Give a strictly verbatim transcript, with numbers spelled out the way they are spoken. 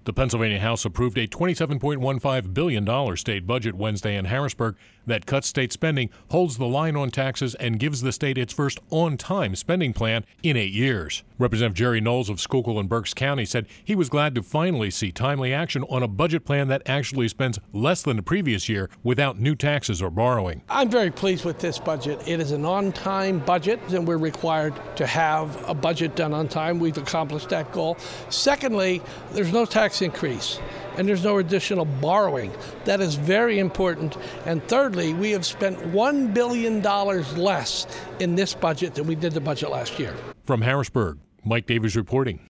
The Pennsylvania House approved a twenty-seven point one five billion dollars state budget Wednesday in Harrisburg that cuts state spending, holds the line on taxes, and gives the state its first on-time spending plan in eight years. Representative Jerry Knowles of Schuylkill and Berks County said he was glad to finally see timely action on a budget plan that actually spends less than the previous year without new taxes or borrowing. I'm very pleased with this budget. It is an on-time budget, and we're required to have a budget done on time. We've accomplished that goal. Secondly, there's no tax increase, and there's no additional borrowing. That is very important. And thirdly, we have spent one billion dollars less in this budget than we did the budget last year. From Harrisburg, Mike Davies reporting.